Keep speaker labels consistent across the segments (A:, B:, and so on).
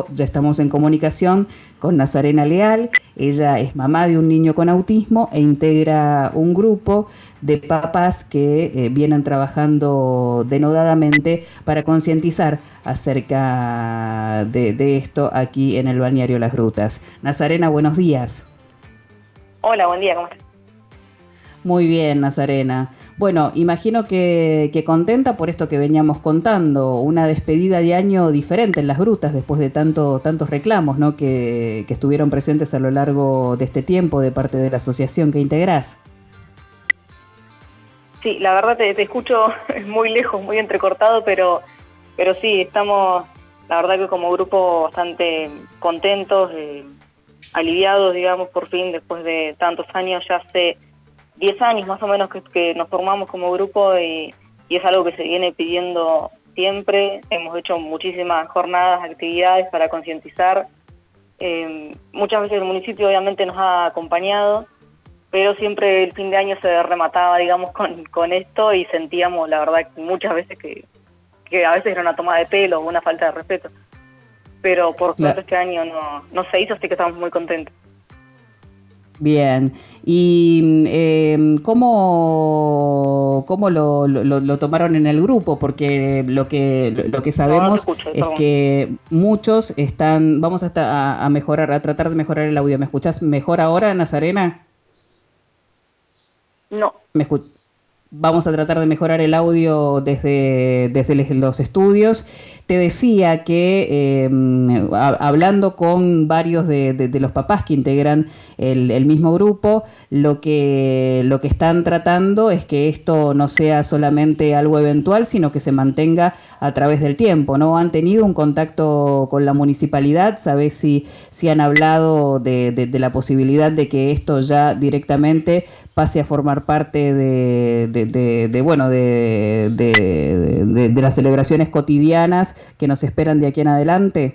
A: momento ya estamos en comunicación con Nazarena Leal. Ella es mamá de un niño con autismo e integra un grupo de papás que vienen trabajando denodadamente para concientizar acerca de esto aquí en el balneario Las Grutas. Nazarena, buenos días.
B: Hola, buen día, ¿cómo estás?
A: Muy bien, Nazarena. Bueno, imagino que contenta por esto que veníamos contando, una despedida de año diferente en Las Grutas después de tantos reclamos, ¿no? que estuvieron presentes a lo largo de este tiempo de parte de la asociación que integrás.
B: Sí, la verdad te escucho muy lejos, muy entrecortado, pero sí, estamos, la verdad que como grupo bastante contentos, aliviados, digamos, por fin, después de tantos años, ya hace 10 años más o menos que nos formamos como grupo y es algo que se viene pidiendo siempre. Hemos hecho muchísimas jornadas, actividades para concientizar. Muchas veces el municipio obviamente nos ha acompañado, pero siempre el fin de año se remataba, digamos, con esto y sentíamos, la verdad, muchas veces que a veces era una toma de pelo o una falta de respeto. Pero por suerte
A: Claro.
B: este año no se hizo, así que estamos muy contentos.
A: Bien, y ¿cómo lo tomaron en el grupo? Porque lo que
B: No te
A: sabemos
B: escucho,
A: es
B: perdón.
A: que muchos están, vamos a mejorar, a tratar de mejorar el audio. ¿Me escuchás mejor ahora, Nazarena?
B: No.
A: ¿Me escu- Vamos a tratar de mejorar el audio desde los estudios. Te decía que hablando con varios de los papás que integran el mismo grupo, lo que están tratando es que esto no sea solamente algo eventual, sino que se mantenga a través del tiempo, ¿no? ¿Han tenido un contacto con la municipalidad? ¿Sabés si han hablado de la posibilidad de que esto ya directamente pase a formar parte de las celebraciones cotidianas que nos esperan de aquí en adelante?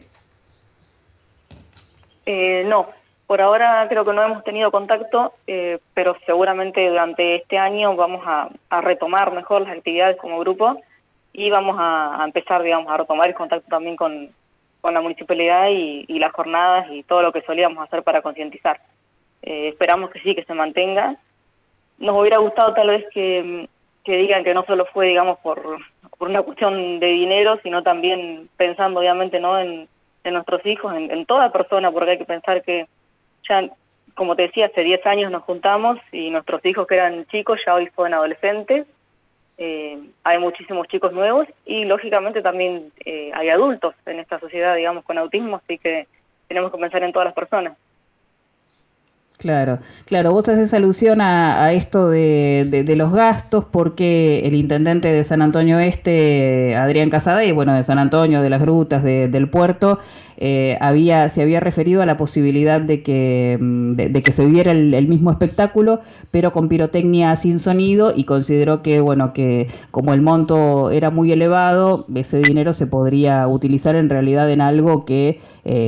B: No, por ahora creo que no hemos tenido contacto, pero seguramente durante este año vamos a retomar mejor las actividades como grupo y vamos a empezar, digamos, a retomar el contacto también con la municipalidad y las jornadas y todo lo que solíamos hacer para concientizar. Esperamos que sí, que se mantenga. Nos hubiera gustado tal vez que digan que no solo fue, digamos, por una cuestión de dinero, sino también pensando obviamente, ¿no?, en nuestros hijos, en toda persona, porque hay que pensar que ya, como te decía, hace 10 años nos juntamos y nuestros hijos que eran chicos ya hoy son adolescentes. Hay muchísimos chicos nuevos y lógicamente también hay adultos en esta sociedad, digamos, con autismo, así que tenemos que pensar en todas las personas.
A: Claro, claro, vos haces alusión a esto de los gastos porque el intendente de San Antonio Este, Adrián Casaday, bueno, de San Antonio, de las Grutas, del puerto, se había referido a la posibilidad de que se diera el mismo espectáculo, pero con pirotecnia sin sonido y consideró que, bueno, que como el monto era muy elevado, ese dinero se podría utilizar en realidad en algo que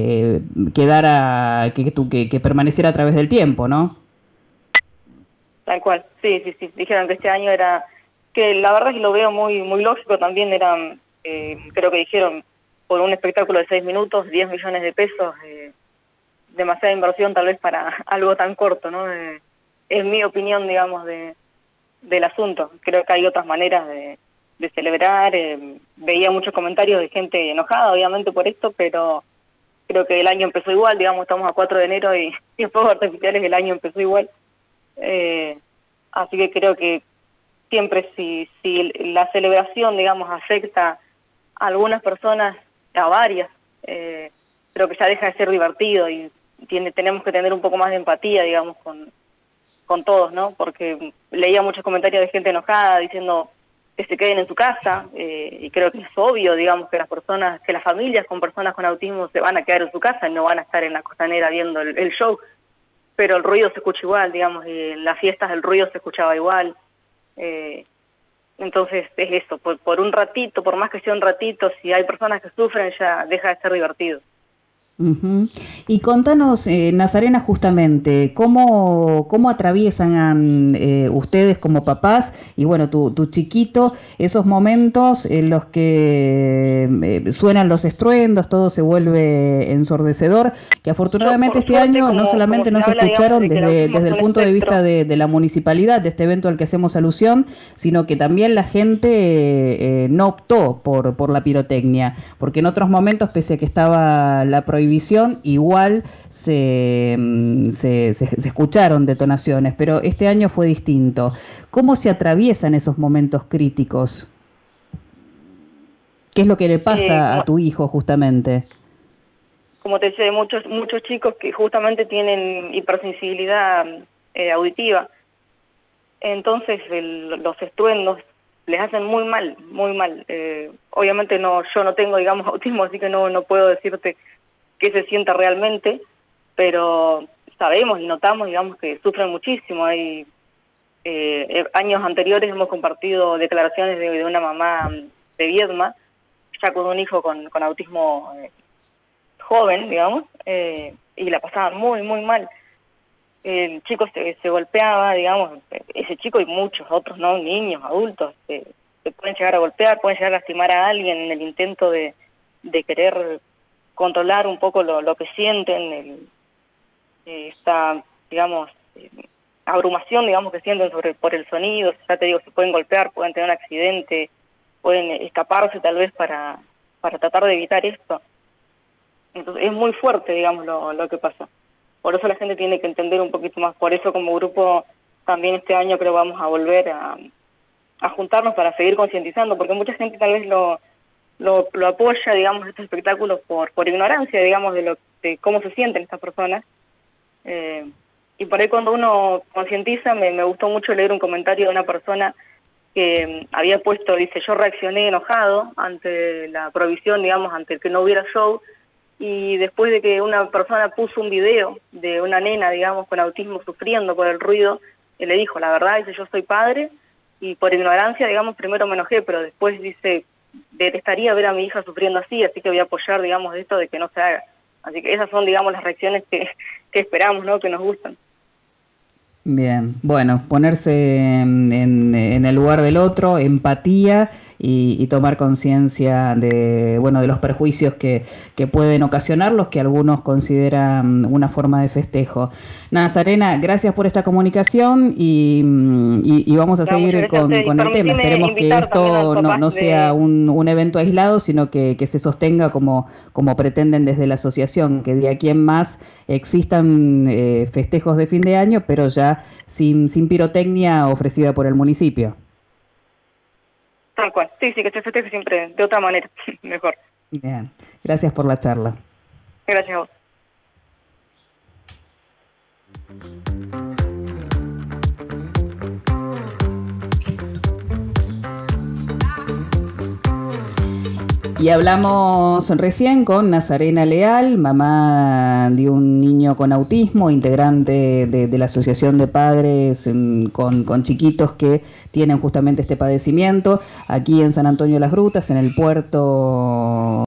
A: que permaneciera a través del tiempo, ¿no?
B: Tal cual, sí, sí, sí. Dijeron que este año era, que la verdad es que lo veo muy lógico también, eran, creo que dijeron, por un espectáculo de 6 minutos, 10 millones de pesos, demasiada inversión tal vez para algo tan corto, ¿no? Es mi opinión, digamos, del asunto. Creo que hay otras maneras de celebrar. Veía muchos comentarios de gente enojada, obviamente, por esto, pero creo que el año empezó igual, digamos, estamos a 4 de enero y en fuegos artificiales el año empezó igual. Eh, Así que creo que siempre si la celebración, digamos, afecta a algunas personas, a varias, creo que ya deja de ser divertido y tenemos que tener un poco más de empatía, digamos, con todos, ¿no? Porque leía muchos comentarios de gente enojada diciendo que se queden en su casa, y creo que es obvio, digamos, que que las familias con personas con autismo se van a quedar en su casa y no van a estar en la costanera viendo el show, pero el ruido se escucha igual, digamos, y en las fiestas el ruido se escuchaba igual. eh, entonces es eso, por un ratito, por más que sea un ratito, si hay personas que sufren ya deja de ser divertido.
A: Ujú. Y contanos, Nazarena, justamente, ¿cómo atraviesan ustedes como papás y bueno, tu chiquito, esos momentos en los que suenan los estruendos, todo se vuelve ensordecedor, que
B: Yo,
A: afortunadamente
B: por
A: este
B: suerte,
A: año no
B: como
A: solamente
B: se
A: no se
B: habla, digamos,
A: escucharon
B: de que el autismo
A: desde
B: es
A: el
B: un
A: punto de vista
B: espectro.
A: de la municipalidad, de este evento al que hacemos alusión, sino que también la gente no optó por la pirotecnia, porque en otros momentos, pese a que estaba la prohibición, igual se escucharon detonaciones, pero este año fue distinto. ¿Cómo se atraviesan esos momentos críticos? ¿Qué es lo que le
B: Eh,
A: pasa a
B: como,
A: tu hijo justamente?
B: como te decía, hay muchos chicos que justamente tienen hipersensibilidad auditiva. Entonces los estruendos les hacen muy mal, muy mal. Obviamente no, yo no tengo, digamos, autismo, así que no puedo decirte qué se sienta realmente, pero sabemos y notamos, digamos, que sufren muchísimo. Hay años anteriores hemos compartido declaraciones de una mamá de Viedma, ya con un hijo con autismo joven, digamos, y la pasaban muy, muy mal. El chico se golpeaba, digamos, ese chico y muchos otros, ¿no? Niños, adultos, se pueden llegar a golpear, pueden llegar a lastimar a alguien en el intento de querer controlar un poco lo que sienten, esta, digamos, abrumación, digamos, que sienten por el sonido. Ya te digo, se pueden golpear, pueden tener un accidente, pueden escaparse tal vez para tratar de evitar esto. Entonces es muy fuerte, digamos, lo que pasa. Por eso la gente tiene que entender un poquito más. Por eso como grupo también este año creo vamos a volver a juntarnos para seguir concientizando, porque mucha gente tal vez lo apoya, digamos, estos espectáculos por ignorancia, digamos, de cómo se sienten estas personas. Y por ahí cuando uno concientiza, me gustó mucho leer un comentario de una persona que había puesto, dice, yo reaccioné enojado ante la prohibición, digamos, ante el que no hubiera show, y después de que una persona puso un video de una nena, digamos, con autismo sufriendo por el ruido, le dijo, la verdad, dice, yo soy padre, y por ignorancia, digamos, primero me enojé, pero después dice, detestaría ver a mi hija sufriendo así que voy a apoyar, digamos, esto de que no se haga. Así que esas son, digamos, las reacciones que esperamos, ¿no?, que nos gustan.
A: Bien, bueno, ponerse en el lugar del otro, empatía y tomar conciencia de, bueno, de los perjuicios que pueden ocasionar los que algunos consideran una forma de festejo. Nazarena, gracias por esta comunicación y vamos a
B: No, muchas
A: seguir
B: gracias a ustedes. Y
A: con el tema.
B: permitime
A: Esperemos que
B: invitar también a los
A: esto
B: papás
A: no sea un evento aislado, sino que se sostenga como pretenden desde la asociación, que de aquí en más existan festejos de fin de año, pero ya sin pirotecnia ofrecida por el municipio.
B: tal cual. Sí, sí, que se festeje siempre de otra manera, mejor.
A: Bien, gracias por la charla.
B: Gracias a vos.
A: Y hablamos recién con Nazarena Leal, mamá de un niño con autismo, integrante de la Asociación de Padres con chiquitos que tienen justamente este padecimiento, aquí en San Antonio de las Grutas, en el puerto